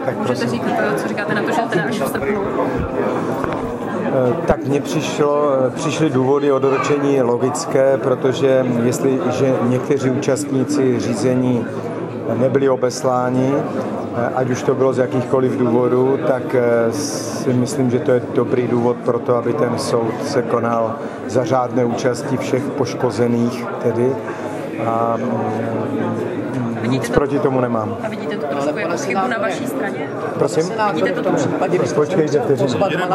Tak můžete říkat, co říkáte na to, že teda až v srpnu? Tak mně přišly důvody odročení logické, protože jestliže někteří účastníci řízení nebyli obesláni, ať už to bylo z jakýchkoliv důvodů, tak si myslím, že to je dobrý důvod pro to, aby ten soud se konal za řádné účasti všech poškozených tedy. A nic proti tomu nemám. A vidíte to trošku jako chybu na vaší straně? Prosím? Vidíte to trošku? Počkejte vteřinu.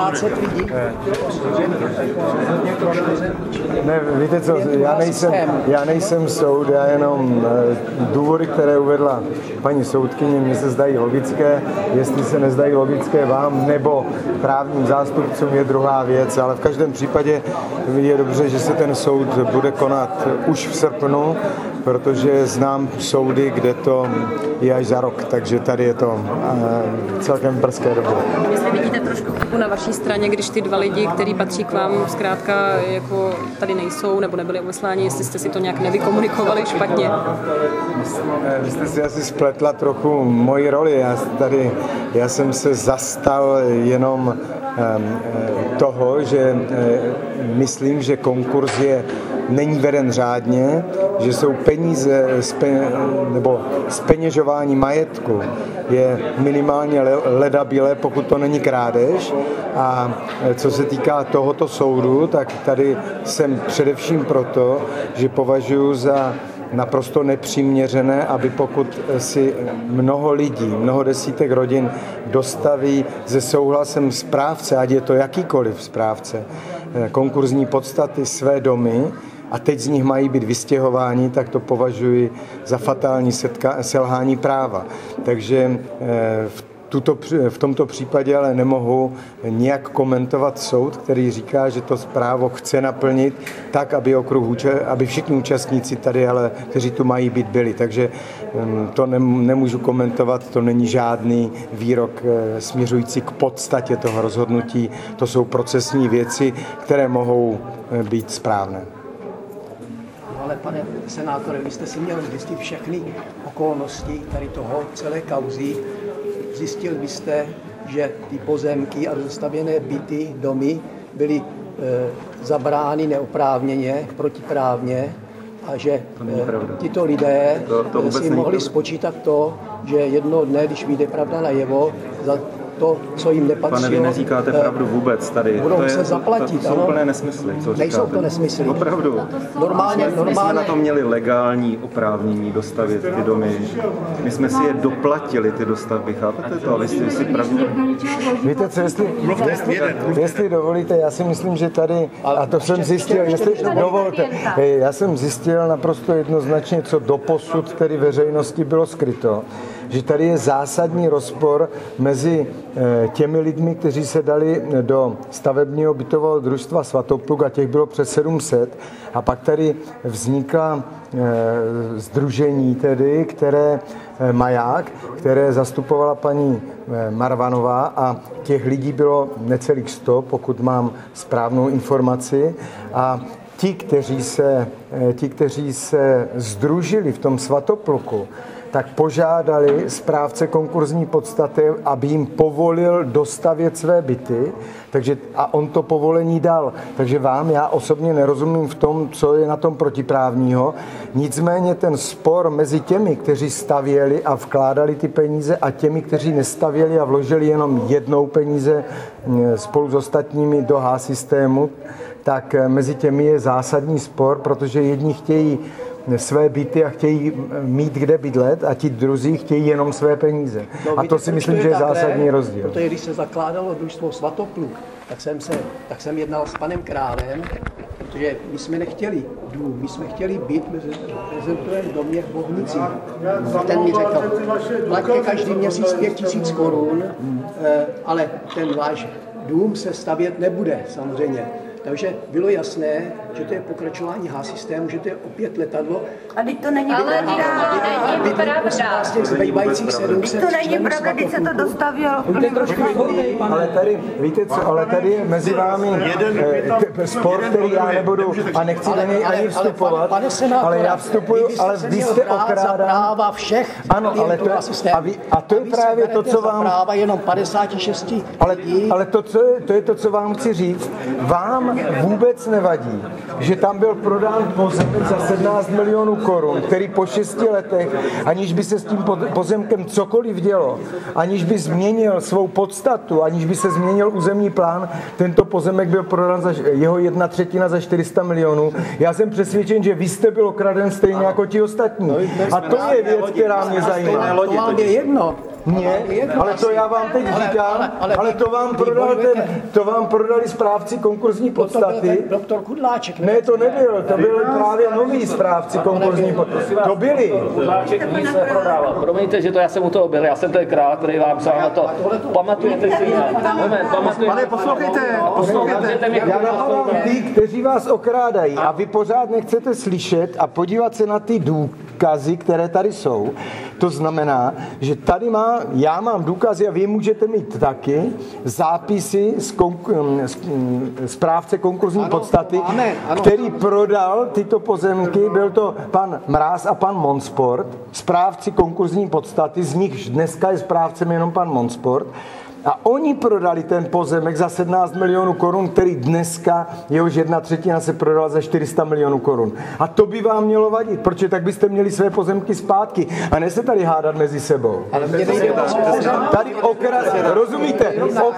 Ne, víte co, já nejsem soud, já jenom důvody, které uvedla paní soudkyně, mně se zdají logické, jestli se nezdají logické vám nebo právním zástupcům je druhá věc, ale v každém případě je dobře, že se ten soud bude konat už v srpnu, protože znám soudy, kde to je až za rok, takže tady je to celkem brzké době. Jestli vidíte trošku chybu na vaší straně, když ty dva lidi, kteří patří k vám zkrátka jako tady nejsou nebo nebyli obesláni, jestli jste si to nějak nevykomunikovali špatně? Vy jste si asi spletla trochu moji roli. Já jsem se zastal jenom toho, že myslím, že konkurs není veden řádně, že jsou peníze nebo zpeněžování majetku je minimálně ledabile, pokud to není krádež. A co se týká tohoto soudu, tak tady jsem především proto, že považuji za naprosto nepřiměřené, aby pokud si mnoho lidí, mnoho desítek rodin dostaví se souhlasem správce, ať je to jakýkoliv správce, konkurzní podstaty své domy, a teď z nich mají být vystěhováni, tak to považuji za fatální selhání práva. Takže v tomto případě ale nemohu nijak komentovat soud, který říká, že to právo chce naplnit tak, aby všichni účastníci tady, ale kteří tu mají být, byli. Takže to nemůžu komentovat, to není žádný výrok směřující k podstatě toho rozhodnutí. To jsou procesní věci, které mohou být správné. Ale pane senátore, vy jste si měl zjistit všechny okolnosti tady toho celé kauzy. Zjistil byste, že ty pozemky a rozestavěné byty, domy byly zabrány neoprávněně, protiprávně a že tito lidé si mohli spočítat to, že jednoho dne, když vyjde pravda najevo, za to, co jim nepatří. Pane, vy neříkáte pravdu vůbec tady. Budou se zaplatit, to jsou úplné nesmysly, co říkáte. Nejsou to nesmysly. Opravdu. Normálně. My jsme na to měli legální oprávnění dostavit ty domy. My jsme si je doplatili, ty dostavby, chápete to? A vy si pravdu. Víte co, jestli dovolíte, já si myslím, že tady, a to jsem zjistil, jestli dovolte, já jsem zjistil naprosto jednoznačně, co doposud tedy veřejnosti bylo skryto, že tady je zásadní rozpor mezi těmi lidmi, kteří se dali do stavebního bytového družstva Svatopluk, a těch bylo přes 700, a pak tady vznikla sdružení tedy, Maják, které zastupovala paní Marvanová, a těch lidí bylo necelých 100, pokud mám správnou informaci, a ti, kteří se sdružili v tom Svatopluku, tak požádali správce konkurzní podstaty, aby jim povolil dostavět své byty, a on to povolení dal. Takže já osobně nerozumím v tom, co je na tom protiprávního. Nicméně ten spor mezi těmi, kteří stavěli a vkládali ty peníze, a těmi, kteří nestavěli a vložili jenom jednou peníze spolu s ostatními do H-systému, tak mezi těmi je zásadní spor, protože jedni chtějí své byty a chtějí mít kde bydlet, a ti druzí chtějí jenom své peníze. A to si myslím, že je zásadní rozdíl. Protože když se zakládalo družstvo Svatopluk, tak jsem jednal s panem Králem, protože my jsme nechtěli dům, my jsme chtěli byt v prezentovém domě v Bohnicích. Ten mi řekl, plaťte každý měsíc 5 000 korun, ale ten váš dům se stavět nebude samozřejmě. Takže bylo jasné, že to je pokračování H-systému, že to je opět letadlo. A teď to není Ale to není pravda. Zbývajících 700 To není pravda, když se to dostavilo. Ale tady, víte co, ale tady je mezi vámi sport, který já nebudu a nechci do něj ani vstupovat, ale já vstupuju, ale vy jste okrádán. Práva všech ano, ale to, a to je právě to, co vám... práva jenom 56 lidí. Ale to je to, co vám chci říct. Vám vůbec nevadí, že tam byl prodán pozemek za 17 milionů korun, který po 6 letech, aniž by se s tím pozemkem cokoliv dělo, aniž by změnil svou podstatu, aniž by se změnil územní plán, tento pozemek byl prodán za jeho 1/3 za 400 milionů. Já jsem přesvědčen, že vy jste byl okraden stejně jako ti ostatní. A to je věc, která mě zajímá. To vám je jedno. Mě? Ale to já vám teď říkám, ale to vám prodali správci konkurzní podstaty. Doktor Kudláček. Ne, to nebyl, to byl právě nový správci konkurzní podstaty. To byli. Kudláček nic neprodával. Promiňte, že to já jsem u toho byl, já jsem ten král, který vám psal na to. Pamatujete si na moment, pamatujete. Pane, poslouchejte. Já napadám ty, kteří vás okrádají a vy pořád nechcete slyšet a podívat se na ty důkazy, které tady jsou. To znamená, že tady já mám důkazy a vy můžete mít taky zápisy z správce konkurzní podstaty, který prodal tyto pozemky, byl to pan Mráz a pan Monsport, správci konkurzní podstaty, z nichž dneska je správcem jenom pan Monsport. A oni prodali ten pozemek za 17 milionů korun, který dneska jehož 1/3 se prodala za 400 milionů korun. A to by vám mělo vadit, protože tak byste měli své pozemky zpátky a ne se tady hádat mezi sebou. Ale tady rozumíte,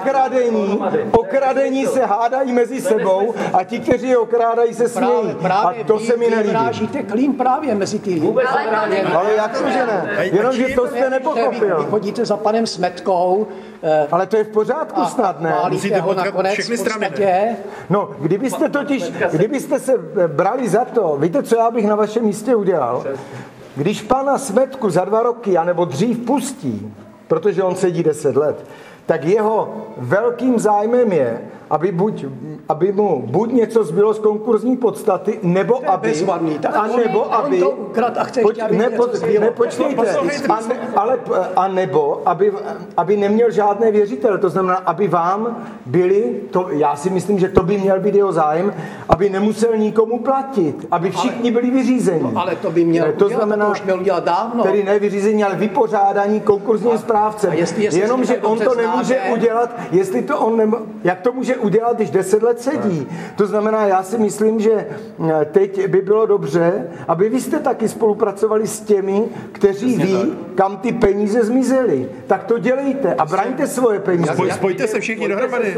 okradení se hádají mezi sebou a ti, kteří je okrádají, se smějí. A to se mi nelíbí. Vyrážíte klín právě mezi ty lidi. Ale jak to, že ne? Jenom, že to jste nepochopil. Vy chodíte za panem Smetkou. Ale to je v pořádku snad, ne? Musíte ho nakonec všechny strany. No, kdybyste se brali za to, víte, co já bych na vašem místě udělal? Když pana Smetku za 2 roky, anebo dřív pustí, protože on sedí 10 let, tak jeho velkým zájmem je, aby mu buď něco zbylo z konkurzní podstaty, nebo aby... aby neměl žádné věřitele. To znamená, aby vám byli, já si myslím, že to by měl být jeho zájem, aby nemusel nikomu platit, aby všichni byli vyřízeni. Ale to by měl to už měl udělat dávno. Tedy ne vyřízení, ale vypořádání konkurzním správcem. Jenomže on to nemůže udělat, jak to může udělat, když 10 let sedí. To znamená, já si myslím, že teď by bylo dobře, aby vy jste taky spolupracovali s těmi, kteří ví, kam ty peníze zmizely. Tak to dělejte a braňte svoje peníze. Spojte se všichni dohromady.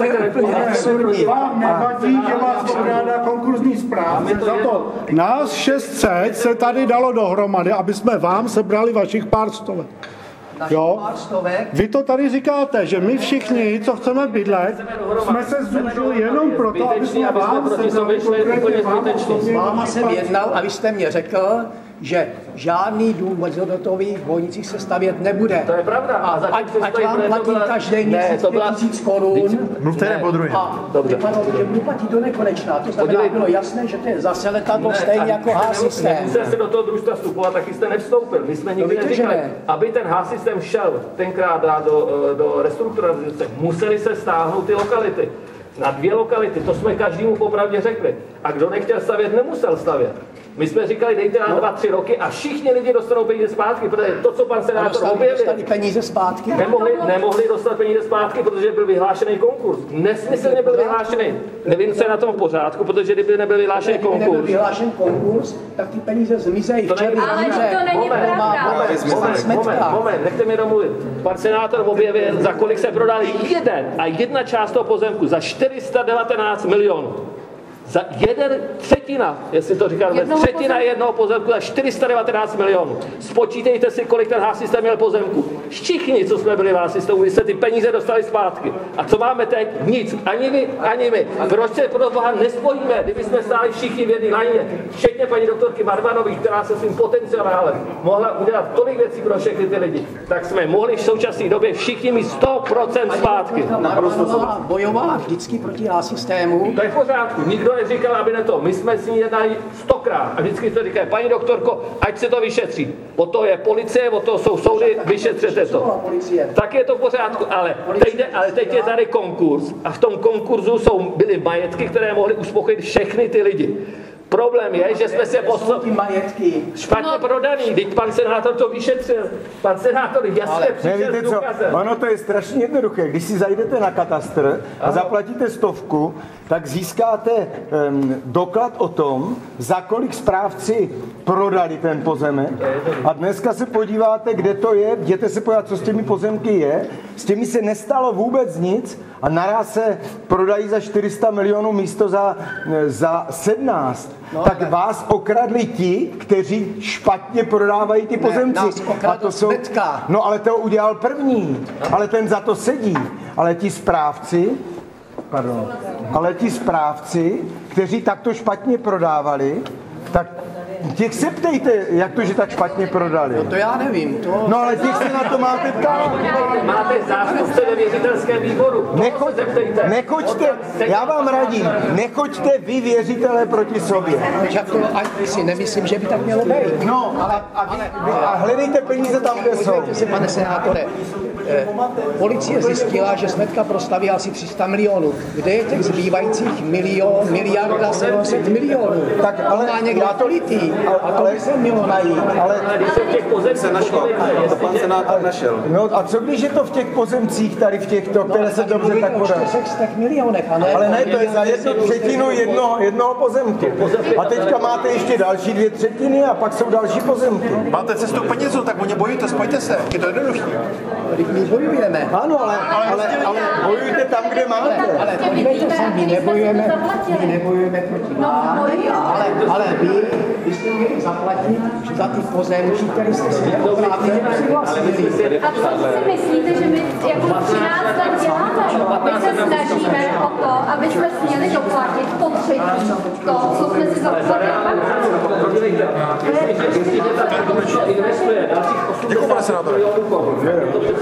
Vám nevadí, že vás okrádá konkurzní správce za to. Nás 600 se tady dalo dohromady, aby jsme vám sebrali vašich pár stovek. Jo? Vy to tady říkáte, že my všichni, co chceme bydlet, jsme se združili jenom proto, aby jsme vám sebrali konkrétně vám. S váma jsem jednal a vy jste mě řekl, že žádný dům v mezihodnotových dvojnicích se stavět nebude. To je pravda. Ať vám platí každý měsíc 5 000 korun. Mluvte nebo druhý. Dobře. Že budu platit do nekonečna. To znamená, bylo jasné, že to je zase letadlo stejně jako H-systém. Když jste do toho družstva vstupovat, taky jste nevstoupil. My jsme nikdy neříkali, aby ten H-systém šel tenkrát dát do restrukturalizace, museli se stáhnout ty lokality. Na 2 lokality, to jsme každému popravdě řekli. A kdo nechtěl stavět, nemusel stavět. My jsme říkali, dejte nám 2-3 roky a všichni lidi dostanou peníze zpátky, protože to, co pan senátor objevil... Dostali peníze zpátky? Nemohli dostat peníze zpátky, protože byl vyhlášený konkurs. Nesmyslně byl vyhlášený. Nevím, co je na tom v pořádku, protože kdyby nebyl vyhlášený konkurs... Kdyby nebyl vyhlášen konkurs, tak ty peníze zmizejí. Ale to není pravda. Moment, nechte mi domluvit. Pan senátor objevil, za kolik se prodal jedna část toho pozemku, za 419 milionů. Za 1/3, jestli to říkáme, 1/3 jednoho pozemku za 419 milionů. Spočítejte si, kolik ten H-systém měl pozemku. Všichni, co jsme byli v H-systému, jste ty peníze dostali zpátky. A co máme teď? Nic. Ani vy, ani my. Proč se pro Boha nespojíme, kdyby jsme stáli všichni v jedné lajně, včetně paní doktorky Marvanové, která se svým potenciálem mohla udělat tolik věcí pro všechny ty lidi, tak jsme mohli v současné době všichni mít 100% zpátky. Bojovala vždycky proti H-systému. To je v pořádku. Nikdo doktorek říkal, aby ne to. My jsme s ní jednali 100krát a vždycky to říkají, paní doktorko, ať se to vyšetří. O to je policie, o to jsou soudy, vyšetřete to. Tak je to v pořádku, ale teď je tady konkurs a v tom konkurzu byly majetky, které mohly uspokojit všechny ty lidi. Problém je, že jsme se špatně prodaný. Teď pan senátor to vyšetřil. Pan senátor jasně přišel s důkazem. Ono to je strašně jednoduché. Když si zajdete na katastr a zaplatíte 100, tak získáte doklad o tom, za kolik správci prodali ten pozemek. A dneska se podíváte, kde to je, jděte se podívat, co s těmi pozemky je. S těmi se nestalo vůbec nic a naraz se prodají za 400 milionů místo za 17. No, tak vás okradli ti, kteří špatně prodávají ty pozemky. A to jsou No ale to udělal první. Ale ten za to sedí. Ale ti správci, kteří takto špatně prodávali, tak těch se ptejte, jak to, že tak špatně prodali. No to já nevím. No ale těch se na to máte ptát. Máte zástupce ve věřitelském výboru. Nechoďte, já vám radím, nechoďte vy věřitelé proti sobě. Já si nemyslím, že by tak mělo být. No, a hledejte peníze tam, kde jsou. Pane senátore, policie zjistila, že Smetka prostaví asi 300 milionů. Kde je těch zbývajících miliarda 700 milionů? Tak ale má někdo to litý. A to by se mělo najít. Ale se našlo. To pan senátor našel. No a co když je to v těch pozemcích, tady v těchto, které se dobře tak podají? Ale ne, to je za 1/3 jednoho pozemku. A teďka máte ještě další 2/3 a pak jsou další pozemky. Máte cestu penězů, tak o ně bojujte, spojte se. Je to jednoduché. My bojujeme. Ano, ale bojujte tam, kde máte. Ale podívejte se, my nebojujeme proti vám, ale vy jste měli zaplatit za ty pozemky, které jste si oprávněně přihlásili. A co si myslíte, že my jako 13 let děláme? My se snažíme o to, aby jsme směli doplatit po třetí to, co jsme si zaplatili. Děkuji, pane senátore.